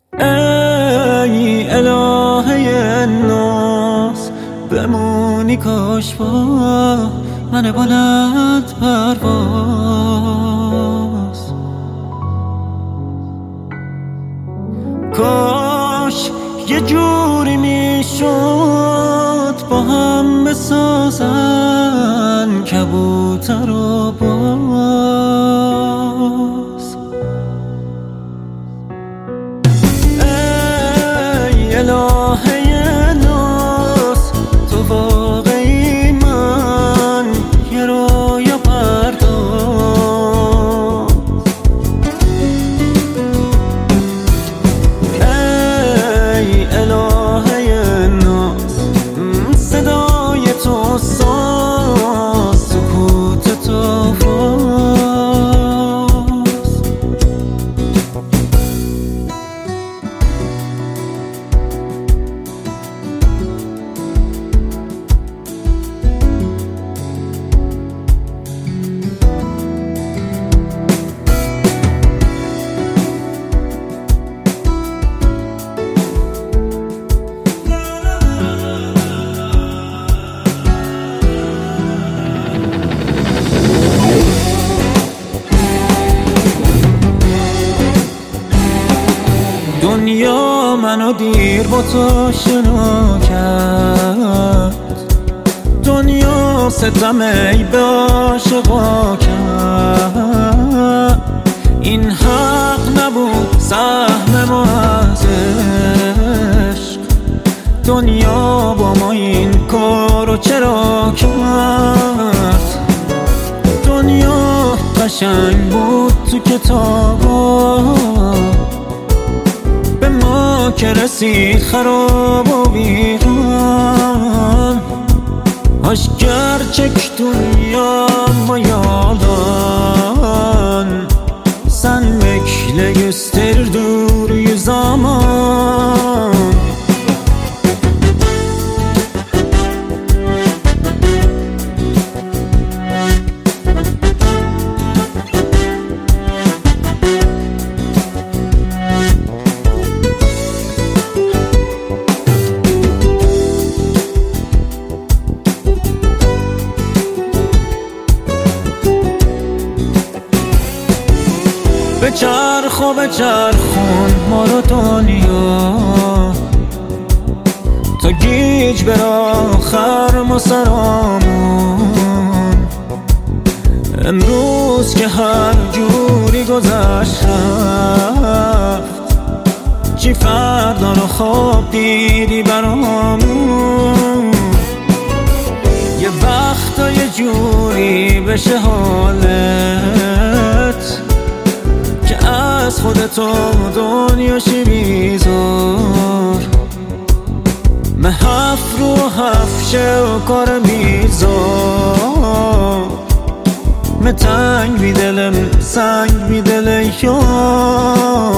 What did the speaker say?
ای الهه ناز بمونی کاش با من بلند پرواز، کاش یه جوری میشد با هم بسازن کبوتر و باز. ای الهه ناز تو واقعی من یه رویا پرداز. ای الهه ناز صدای تو ساز سکوت تو فاز. دنیا منو دیر با تو شنا کرد، دنیا ستم ای به عاشقا کرد. این حق نبود سهم ما از عشق، دنیا با ما این کارو چرا کرد؟ دنیا قشنگ بود تو کتابا، به ما که رسید خراب و ویران. Hoş gerçek dünyama yalan, sen bekle gösterir dur zaman. بچرخ و بچرخون ما رو دنیا تا گیج بر آخر ما سرامون. امروز که هر جوری گذشت چی فردا رو خواب دیدی برامون. یه وقتا یه جوری بشه حالت که از خودتو دنیاشی بیزار، محف رو حفشه و کار میزار. تنگ بی دلم سنگ بی دل یار.